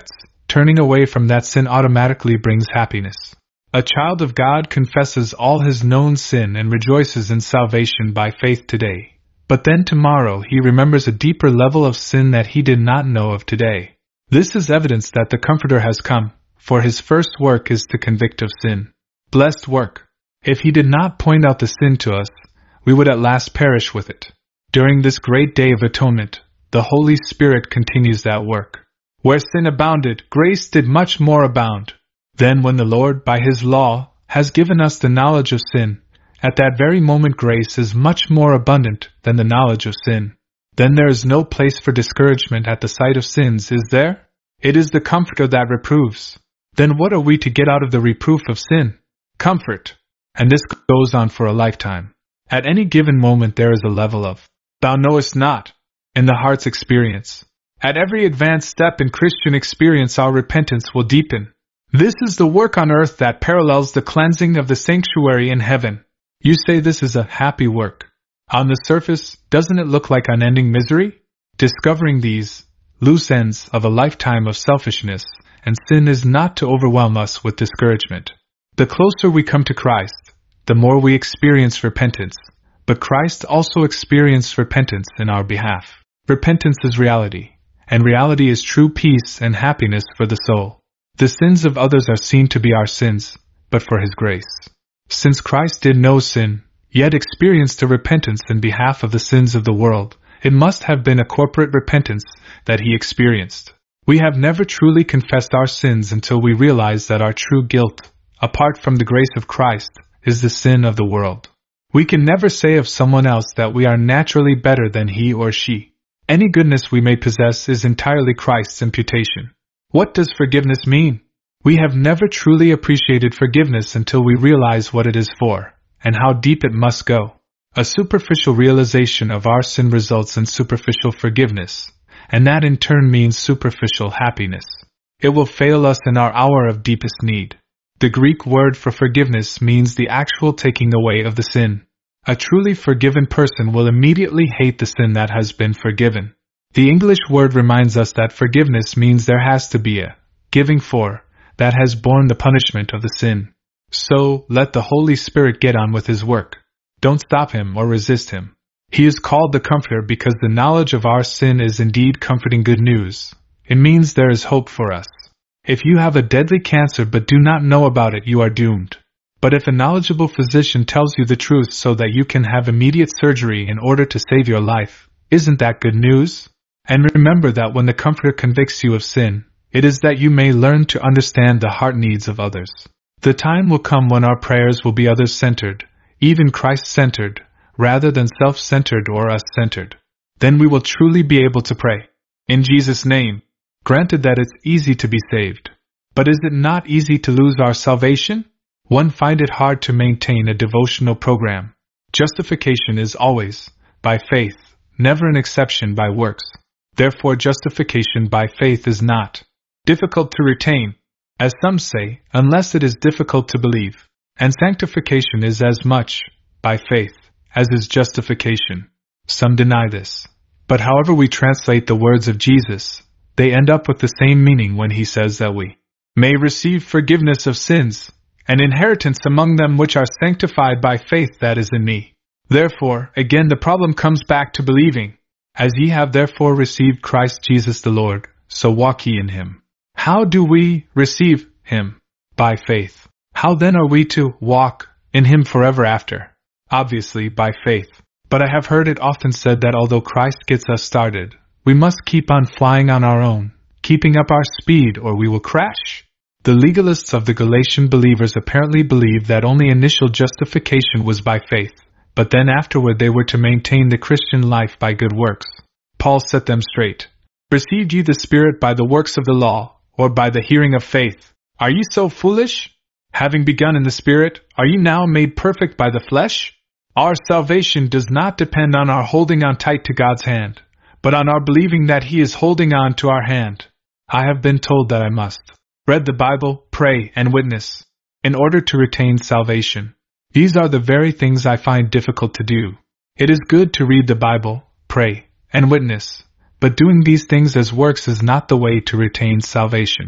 turning away from that sin automatically brings happiness. A child of God confesses all his known sin and rejoices in salvation by faith today. But then tomorrow he remembers a deeper level of sin that he did not know of today. This is evidence that the Comforter has come, for his first work is to convict of sin. Blessed work! If he did not point out the sin to us, we would at last perish with it. During this great day of atonement, the Holy Spirit continues that work. Where sin abounded, grace did much more abound. Then when the Lord, by his law, has given us the knowledge of sin, at that very moment grace is much more abundant than the knowledge of sin. Then there is no place for discouragement at the sight of sins, is there? It is the Comforter that reproves. Then what are we to get out of the reproof of sin? Comfort. And this goes on for a lifetime. At any given moment there is a level of, thou knowest not, in the heart's experience. At every advanced step in Christian experience our repentance will deepen. This is the work on earth that parallels the cleansing of the sanctuary in heaven. You say this is a happy work. On the surface, doesn't it look like unending misery? Discovering these loose ends of a lifetime of selfishness and sin is not to overwhelm us with discouragement. The closer we come to Christ, the more we experience repentance. But Christ also experienced repentance in our behalf. Repentance is reality, and reality is true peace and happiness for the soul. The sins of others are seen to be our sins, but for his grace. Since Christ did no sin, yet experienced a repentance in behalf of the sins of the world, it must have been a corporate repentance that he experienced. We have never truly confessed our sins until we realize that our true guilt, apart from the grace of Christ, is the sin of the world. We can never say of someone else that we are naturally better than he or she. Any goodness we may possess is entirely Christ's imputation. What does forgiveness mean? We have never truly appreciated forgiveness until we realize what it is for, and how deep it must go. A superficial realization of our sin results in superficial forgiveness, and that in turn means superficial happiness. It will fail us in our hour of deepest need. The Greek word for forgiveness means the actual taking away of the sin. A truly forgiven person will immediately hate the sin that has been forgiven. The English word reminds us that forgiveness means there has to be a giving for that has borne the punishment of the sin. So, let the Holy Spirit get on with his work. Don't stop him or resist him. He is called the Comforter because the knowledge of our sin is indeed comforting good news. It means there is hope for us. If you have a deadly cancer but do not know about it, you are doomed. But if a knowledgeable physician tells you the truth so that you can have immediate surgery in order to save your life, isn't that good news? And remember that when the Comforter convicts you of sin, it is that you may learn to understand the heart needs of others. The time will come when our prayers will be others-centered, even Christ-centered, rather than self-centered or us-centered. Then we will truly be able to pray. In Jesus' name. Granted that it's easy to be saved. But is it not easy to lose our salvation? One finds it hard to maintain a devotional program. Justification is always by faith, never an exception by works. Therefore justification by faith is not difficult to retain, as some say, unless it is difficult to believe. And sanctification is as much by faith as is justification. Some deny this. But however we translate the words of Jesus, they end up with the same meaning when he says that we may receive forgiveness of sins, an inheritance among them which are sanctified by faith that is in me. Therefore, again the problem comes back to believing. As ye have therefore received Christ Jesus the Lord, so walk ye in him. How do we receive him? By faith. How then are we to walk in him forever after? Obviously, by faith. But I have heard it often said that although Christ gets us started, we must keep on flying on our own, keeping up our speed or we will crash. The legalists of the Galatian believers apparently believed that only initial justification was by faith, but then afterward they were to maintain the Christian life by good works. Paul set them straight. Received ye the Spirit by the works of the law, or by the hearing of faith? Are ye so foolish? Having begun in the Spirit, are ye now made perfect by the flesh? Our salvation does not depend on our holding on tight to God's hand, but on our believing that He is holding on to our hand. I have been told that I must read the Bible, pray, and witness, in order to retain salvation. These are the very things I find difficult to do. It is good to read the Bible, pray, and witness, but doing these things as works is not the way to retain salvation.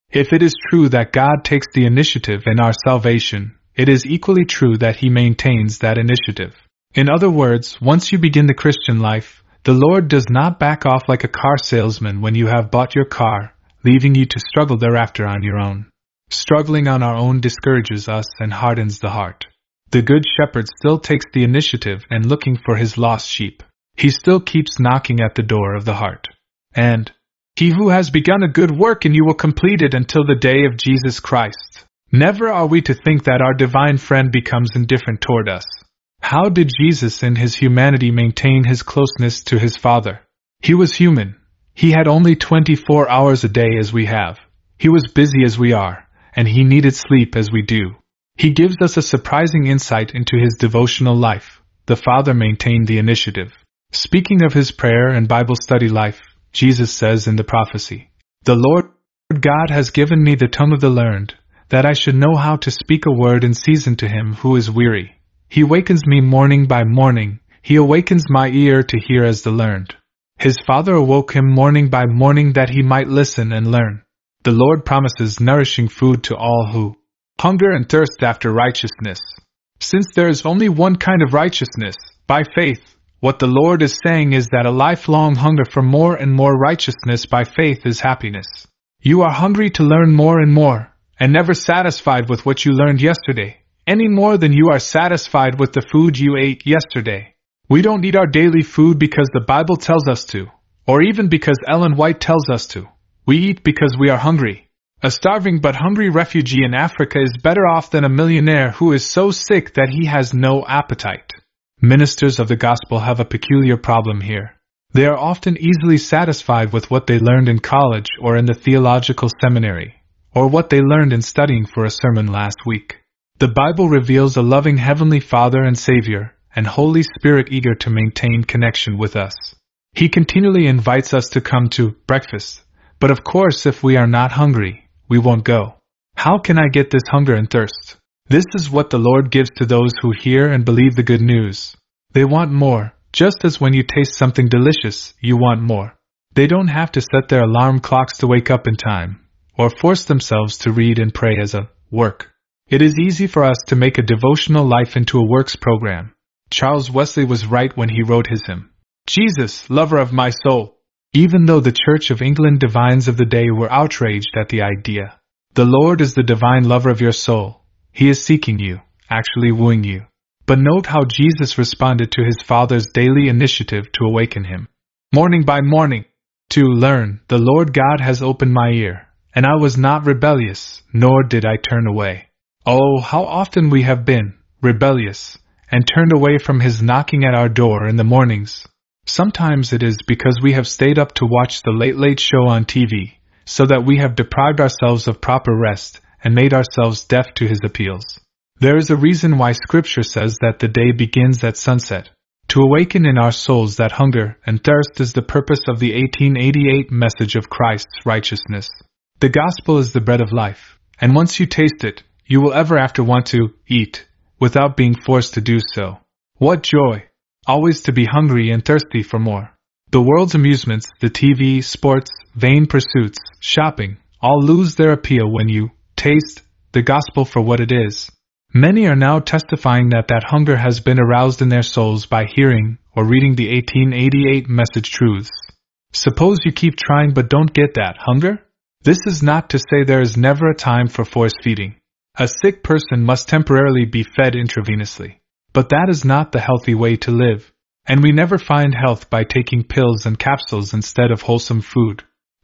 If it is true that God takes the initiative in our salvation, it is equally true that He maintains that initiative. In other words, once you begin the Christian life, the Lord does not back off like a car salesman when you have bought your car, leaving you to struggle thereafter on your own. Struggling on our own discourages us and hardens the heart. The Good Shepherd still takes the initiative and looking for his lost sheep. He still keeps knocking at the door of the heart. And, He who has begun a good work in you will complete it until the day of Jesus Christ. Never are we to think that our divine friend becomes indifferent toward us. How did Jesus in His humanity maintain His closeness to His Father? He was human. He had only 24 hours a day as we have. He was busy as we are, and He needed sleep as we do. He gives us a surprising insight into His devotional life. The Father maintained the initiative. Speaking of His prayer and Bible study life, Jesus says in the prophecy, "The Lord God has given me the tongue of the learned, that I should know how to speak a word in season to him who is weary. He wakens me morning by morning, He awakens my ear to hear as the learned." His Father awoke him morning by morning that he might listen and learn. The Lord promises nourishing food to all who hunger and thirst after righteousness. Since there is only one kind of righteousness, by faith, what the Lord is saying is that a lifelong hunger for more and more righteousness by faith is happiness. You are hungry to learn more and more, and never satisfied with what you learned yesterday, any more than you are satisfied with the food you ate yesterday. We don't eat our daily food because the Bible tells us to, or even because Ellen White tells us to. We eat because we are hungry. A starving but hungry refugee in Africa is better off than a millionaire who is so sick that he has no appetite. Ministers of the gospel have a peculiar problem here. They are often easily satisfied with what they learned in college or in the theological seminary, or what they learned in studying for a sermon last week. The Bible reveals a loving Heavenly Father and Savior, and Holy Spirit eager to maintain connection with us. He continually invites us to come to breakfast, but of course if we are not hungry, we won't go. How can I get this hunger and thirst? This is what the Lord gives to those who hear and believe the good news. They want more, just as when you taste something delicious, you want more. They don't have to set their alarm clocks to wake up in time, or force themselves to read and pray as a work. It is easy for us to make a devotional life into a works program. Charles Wesley was right when he wrote his hymn, "Jesus, lover of my soul," even though the Church of England divines of the day were outraged at the idea. The Lord is the divine lover of your soul. He is seeking you, actually wooing you. But note how Jesus responded to His Father's daily initiative to awaken Him. Morning by morning, to learn, the Lord God has opened my ear, and I was not rebellious, nor did I turn away. Oh, how often we have been rebellious, and turned away from His knocking at our door in the mornings. Sometimes it is because we have stayed up to watch the late show on TV, so that we have deprived ourselves of proper rest and made ourselves deaf to His appeals. There is a reason why Scripture says that the day begins at sunset. To awaken in our souls that hunger and thirst is the purpose of the 1888 message of Christ's righteousness. The gospel is the bread of life, and once you taste it, you will ever after want to eat, without being forced to do so. What joy! Always to be hungry and thirsty for more. The world's amusements, the TV, sports, vain pursuits, shopping, all lose their appeal when you taste the gospel for what it is. Many are now testifying that hunger has been aroused in their souls by hearing or reading the 1888 message truths. Suppose you keep trying but don't get that hunger? This is not to say there is never a time for force feeding. A sick person must temporarily be fed intravenously. But that is not the healthy way to live. And we never find health by taking pills and capsules instead of wholesome food.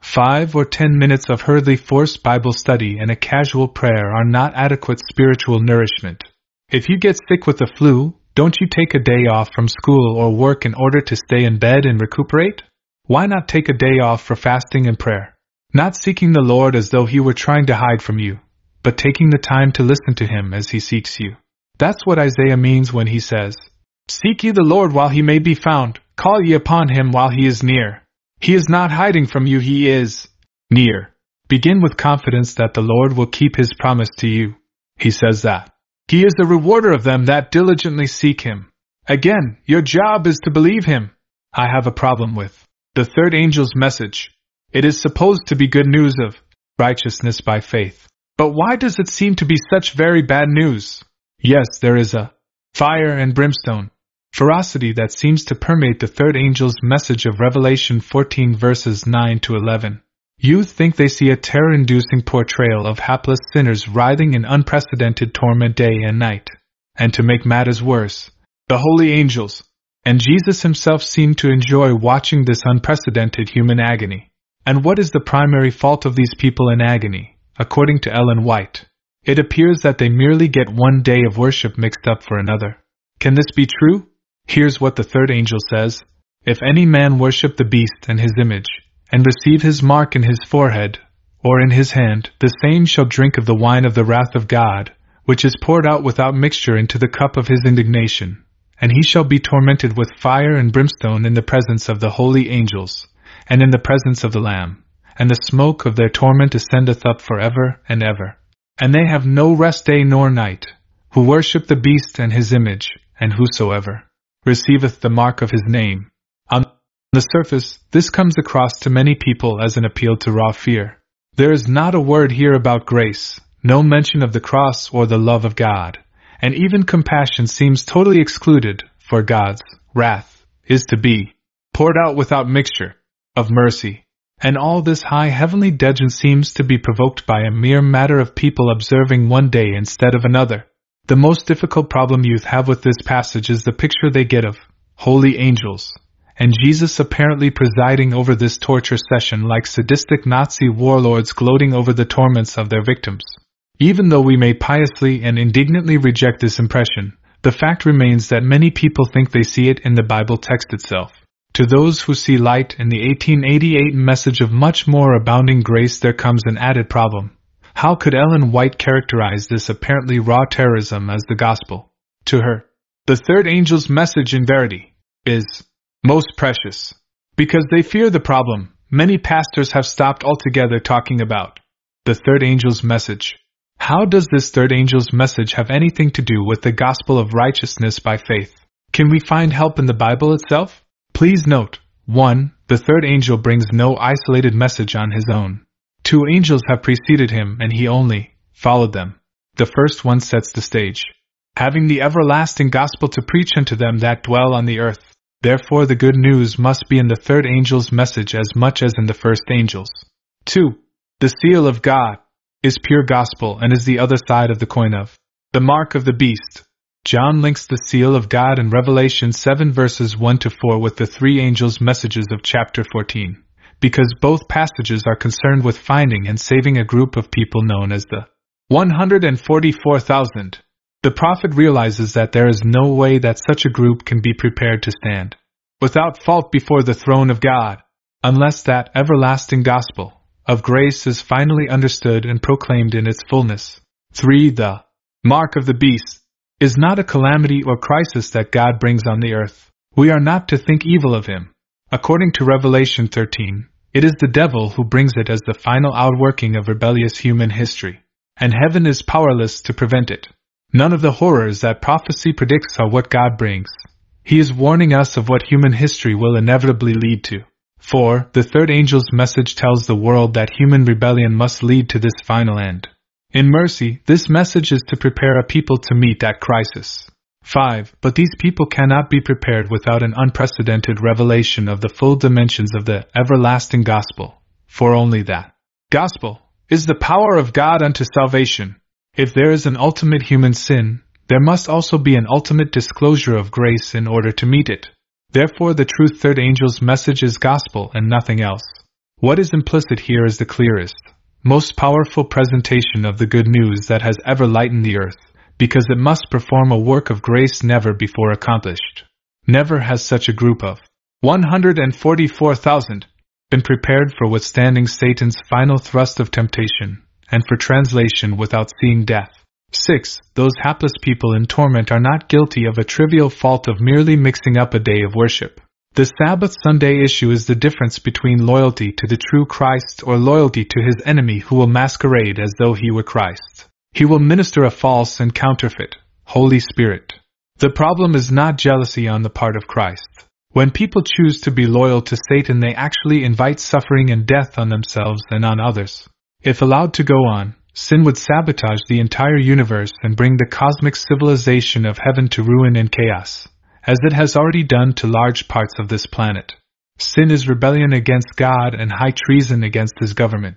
5 or 10 minutes of hurriedly forced Bible study and a casual prayer are not adequate spiritual nourishment. If you get sick with the flu, don't you take a day off from school or work in order to stay in bed and recuperate? Why not take a day off for fasting and prayer? Not seeking the Lord as though He were trying to hide from you, but taking the time to listen to Him as He seeks you. That's what Isaiah means when he says, "Seek ye the Lord while He may be found, call ye upon Him while He is near." He is not hiding from you, He is near. Begin with confidence that the Lord will keep His promise to you. He says that He is the rewarder of them that diligently seek Him. Again, your job is to believe Him. I have a problem with the third angel's message. It is supposed to be good news of righteousness by faith. But why does it seem to be such very bad news? Yes, there is a fire and brimstone ferocity that seems to permeate the third angel's message of Revelation 14 verses 9 to 11. Youth think they see a terror-inducing portrayal of hapless sinners writhing in unprecedented torment day and night. And to make matters worse, the holy angels and Jesus himself seem to enjoy watching this unprecedented human agony. And what is the primary fault of these people in agony? According to Ellen White, it appears that they merely get one day of worship mixed up for another. Can this be true? Here's what the third angel says. If any man worship the beast and his image, and receive his mark in his forehead, or in his hand, the same shall drink of the wine of the wrath of God, which is poured out without mixture into the cup of his indignation. And he shall be tormented with fire and brimstone in the presence of the holy angels, and in the presence of the Lamb. And the smoke of their torment ascendeth up for ever and ever. And they have no rest day nor night, who worship the beast and his image, and whosoever receiveth the mark of his name. On the surface, this comes across to many people as an appeal to raw fear. There is not a word here about grace, no mention of the cross or the love of God, and even compassion seems totally excluded, for God's wrath is to be poured out without mixture of mercy. And all this high heavenly dudgeon seems to be provoked by a mere matter of people observing one day instead of another. The most difficult problem youth have with this passage is the picture they get of holy angels, and Jesus apparently presiding over this torture session like sadistic Nazi warlords gloating over the torments of their victims. Even though we may piously and indignantly reject this impression, the fact remains that many people think they see it in the Bible text itself. To those who see light in the 1888 message of much more abounding grace, there comes an added problem. How could Ellen White characterize this apparently raw terrorism as the gospel? To her, the third angel's message in verity is most precious. Because they fear the problem, many pastors have stopped altogether talking about the third angel's message. How does this third angel's message have anything to do with the gospel of righteousness by faith? Can we find help in the Bible itself? Please note, 1. The third angel brings no isolated message on his own. 2 angels have preceded him and he only followed them. The first one sets the stage, having the everlasting gospel to preach unto them that dwell on the earth. Therefore the good news must be in the third angel's message as much as in the first angel's. 2. The seal of God is pure gospel and is the other side of the coin of the mark of the beast. John links the seal of God in Revelation 7 verses 1 to 4 with the 3 angels' messages of chapter 14. Because both passages are concerned with finding and saving a group of people known as the 144,000. The prophet realizes that there is no way that such a group can be prepared to stand without fault before the throne of God, unless that everlasting gospel of grace is finally understood and proclaimed in its fullness. 3. The mark of the beast is not a calamity or crisis that God brings on the earth. We are not to think evil of him. According to Revelation 13, it is the devil who brings it as the final outworking of rebellious human history, and heaven is powerless to prevent it. None of the horrors that prophecy predicts are what God brings. He is warning us of what human history will inevitably lead to. 4. The third angel's message tells the world that human rebellion must lead to this final end. In mercy, this message is to prepare a people to meet that crisis. 5. But these people cannot be prepared without an unprecedented revelation of the full dimensions of the everlasting gospel, for only that gospel is the power of God unto salvation. If there is an ultimate human sin, there must also be an ultimate disclosure of grace in order to meet it. Therefore, the true third angel's message is gospel and nothing else. What is implicit here is the clearest, most powerful presentation of the good news that has ever lightened the earth, because it must perform a work of grace never before accomplished. Never has such a group of 144,000 been prepared for withstanding Satan's final thrust of temptation, and for translation without seeing death. 6. Those hapless people in torment are not guilty of a trivial fault of merely mixing up a day of worship. The Sabbath Sunday issue is the difference between loyalty to the true Christ or loyalty to his enemy who will masquerade as though he were Christ. He will minister a false and counterfeit Holy Spirit. The problem is not jealousy on the part of Christ. When people choose to be loyal to Satan, they actually invite suffering and death on themselves and on others. If allowed to go on, sin would sabotage the entire universe and bring the cosmic civilization of heaven to ruin and chaos, as it has already done to large parts of this planet. Sin is rebellion against God and high treason against His government.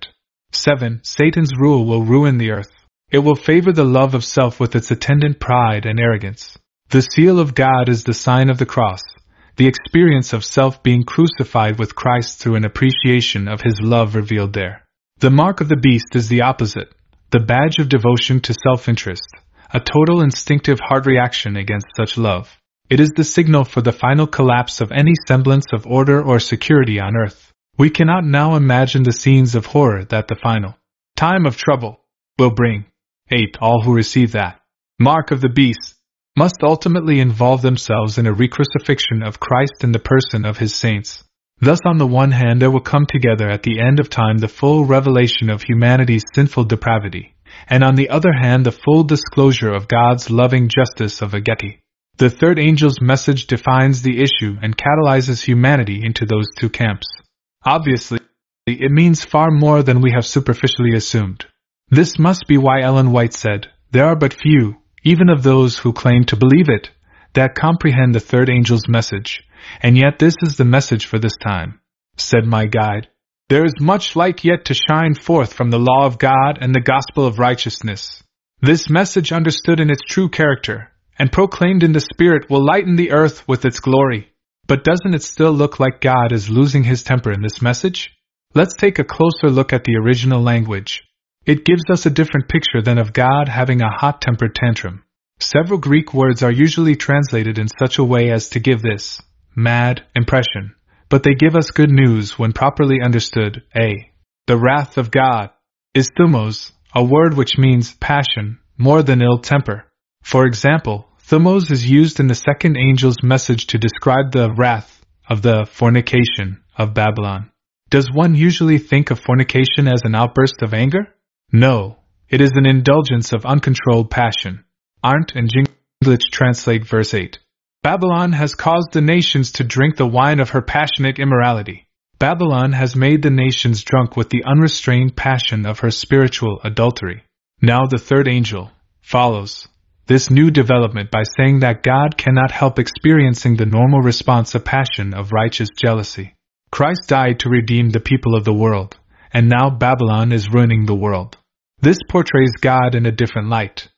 7. Satan's rule will ruin the earth. It will favor the love of self with its attendant pride and arrogance. The seal of God is the sign of the cross, the experience of self being crucified with Christ through an appreciation of His love revealed there. The mark of the beast is the opposite, the badge of devotion to self-interest, a total instinctive heart reaction against such love. It is the signal for the final collapse of any semblance of order or security on earth. We cannot now imagine the scenes of horror that the final time of trouble will bring. 8. All who receive that mark of the beast must ultimately involve themselves in a recrucifixion of Christ in the person of His saints. Thus, on the one hand, there will come together at the end of time the full revelation of humanity's sinful depravity, and on the other hand the full disclosure of God's loving justice of Ageti. The third angel's message defines the issue and catalyzes humanity into those two camps. Obviously, it means far more than we have superficially assumed. This must be why Ellen White said, "There are but few, even of those who claim to believe it, that comprehend the third angel's message, and yet this is the message for this time." Said my guide, "There is much light yet to shine forth from the law of God and the gospel of righteousness. This message understood in its true character, and proclaimed in the Spirit, will lighten the earth with its glory." But doesn't it still look like God is losing His temper in this message? Let's take a closer look at the original language. It gives us a different picture than of God having a hot-tempered tantrum. Several Greek words are usually translated in such a way as to give this mad impression, but they give us good news when properly understood. The wrath of God is thumos, a word which means passion, more than ill temper. For example, thumos is used in the second angel's message to describe the wrath of the fornication of Babylon. Does one usually think of fornication as an outburst of anger? No, it is an indulgence of uncontrolled passion. Arndt and Gingrich translate verse 8. Babylon has caused the nations to drink the wine of her passionate immorality. Babylon has made the nations drunk with the unrestrained passion of her spiritual adultery. Now the third angel follows this new development by saying that God cannot help experiencing the normal response of passion of righteous jealousy. Christ died to redeem the people of the world, and now Babylon is ruining the world. This portrays God in a different light.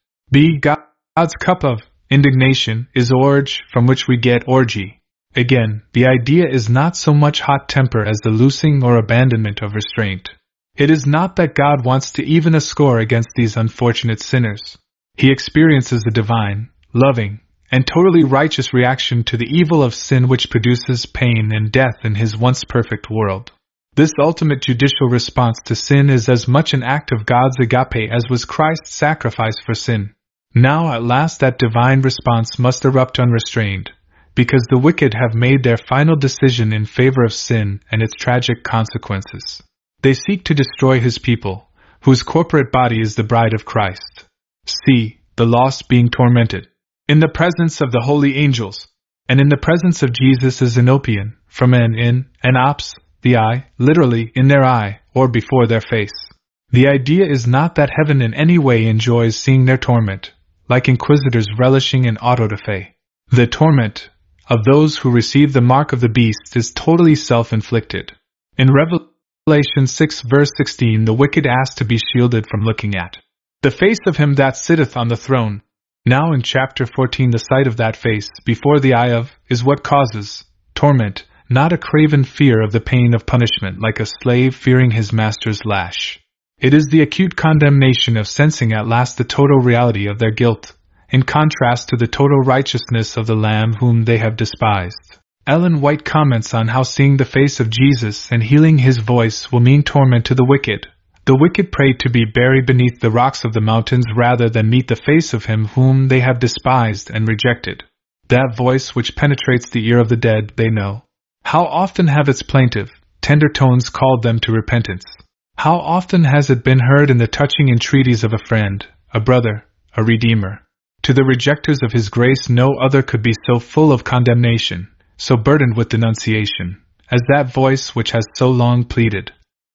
God's cup of indignation is orge, from which we get orgy. Again, the idea is not so much hot temper as the loosing or abandonment of restraint. It is not that God wants to even a score against these unfortunate sinners. He experiences a divine, loving, and totally righteous reaction to the evil of sin which produces pain and death in His once perfect world. This ultimate judicial response to sin is as much an act of God's agape as was Christ's sacrifice for sin. Now at last that divine response must erupt unrestrained, because the wicked have made their final decision in favor of sin and its tragic consequences. They seek to destroy His people, whose corporate body is the bride of Christ. See, the lost being tormented. In the presence of the holy angels, and in the presence of Jesus is Enopian, from an ops, the eye, literally in their eye, or before their face. The idea is not that heaven in any way enjoys seeing their torment, like inquisitors relishing in auto-da-fe. The torment of those who receive the mark of the beast is totally self-inflicted. In Revelation 6 verse 16 the wicked ask to be shielded from looking at the face of him that sitteth on the throne. Now in chapter 14 the sight of that face before the eye of is what causes torment, not a craven fear of the pain of punishment like a slave fearing his master's lash. It is the acute condemnation of sensing at last the total reality of their guilt, in contrast to the total righteousness of the Lamb whom they have despised. Ellen White comments on how seeing the face of Jesus and hearing His voice will mean torment to the wicked. The wicked pray to be buried beneath the rocks of the mountains rather than meet the face of Him whom they have despised and rejected. That voice which penetrates the ear of the dead they know. How often have its plaintive, tender tones called them to repentance? How often has it been heard in the touching entreaties of a friend, a brother, a redeemer? To the rejectors of His grace no other could be so full of condemnation, so burdened with denunciation, as that voice which has so long pleaded.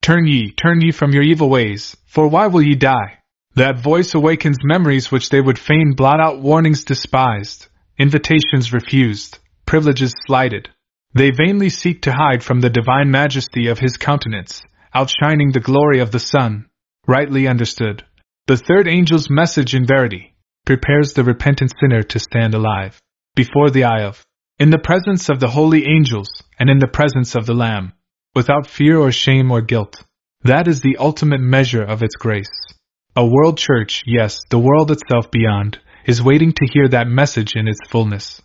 Turn ye from your evil ways, for why will ye die? That voice awakens memories which they would fain blot out, warnings despised, invitations refused, privileges slighted. They vainly seek to hide from the divine majesty of his countenance, outshining the glory of the sun. Rightly understood, the third angel's message in verity prepares the repentant sinner to stand alive, before the eye of, in the presence of the holy angels, and in the presence of the Lamb, without fear or shame or guilt. That is the ultimate measure of its grace. A world church, yes, the world itself beyond, is waiting to hear that message in its fullness.